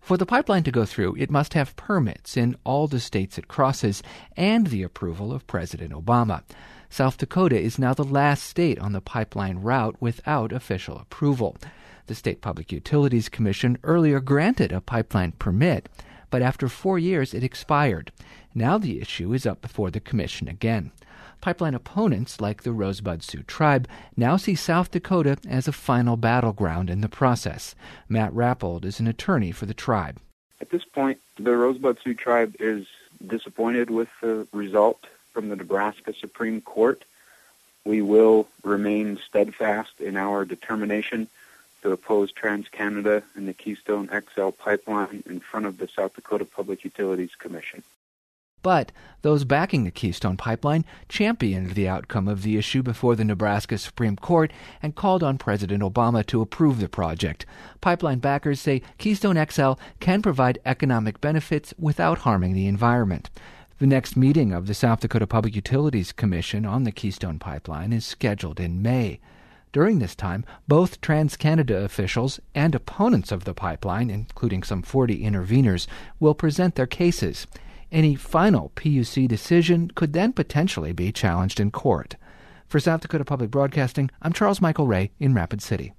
For the pipeline to go through, it must have permits in all the states it crosses and the approval of President Obama. South Dakota is now the last state on the pipeline route without official approval. The State Public Utilities Commission earlier granted a pipeline permit, but after 4 years it expired. Now the issue is up before the commission again. Pipeline opponents, like the Rosebud Sioux Tribe, now see South Dakota as a final battleground in the process. Matt Rappold is an attorney for the tribe. At this point, the Rosebud Sioux Tribe is disappointed with the result from the Nebraska Supreme Court. We will remain steadfast in our determination to oppose TransCanada and the Keystone XL pipeline in front of the South Dakota Public Utilities Commission. But those backing the Keystone Pipeline championed the outcome of the issue before the Nebraska Supreme Court and called on President Obama to approve the project. Pipeline backers say Keystone XL can provide economic benefits without harming the environment. The next meeting of the South Dakota Public Utilities Commission on the Keystone Pipeline is scheduled in May. During this time, both TransCanada officials and opponents of the pipeline, including some 40 interveners, will present their cases. Any final PUC decision could then potentially be challenged in court. For South Dakota Public Broadcasting, I'm Charles Michael Ray in Rapid City.